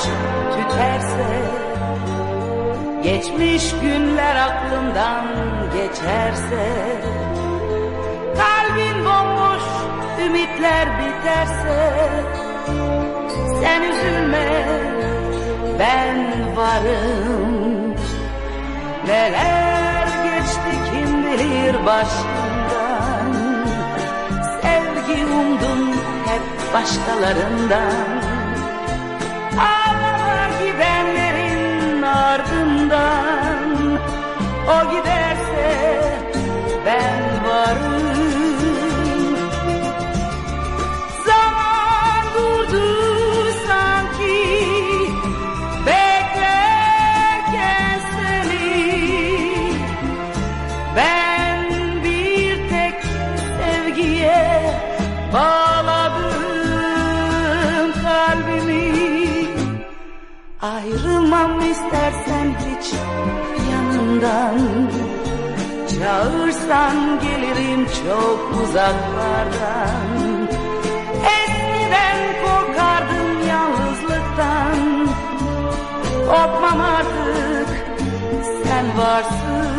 tüterse, geçmiş günler aklımdan geçerse, kalbin bomboş, ümitler biterse, sen üzülme, ben varım. Neler geçti kim bilir başından, sevgi umdum hep başkalarından. Ağlar gidenlerin ardından, o giderse ben varım. Zaman durdu sanki, beklerken seni. Ben bir tek sevgiye bağladım kalbimi. Ayrılmam istersen hiç yanımdan, çağırsan gelirim çok uzaklardan. Eskiden korkardım yalnızlıktan, korkmam artık, sen varsın.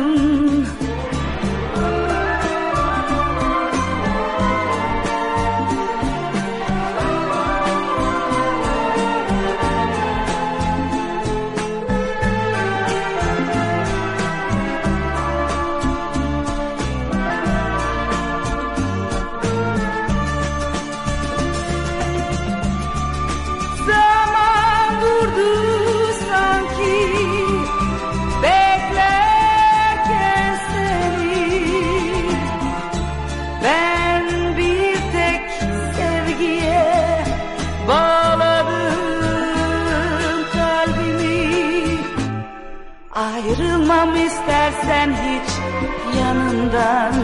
Ayrılmam istersen hiç yanından,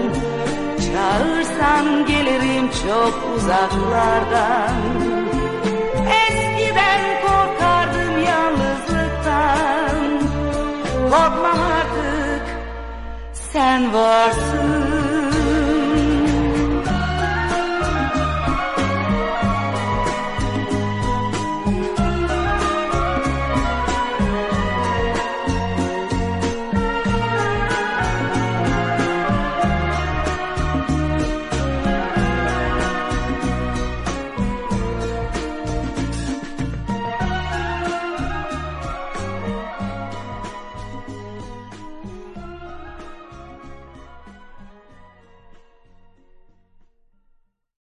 çağırsan gelirim çok uzaklardan. Eskiden korkardım yalnızlıktan, korkmam artık, sen varsın.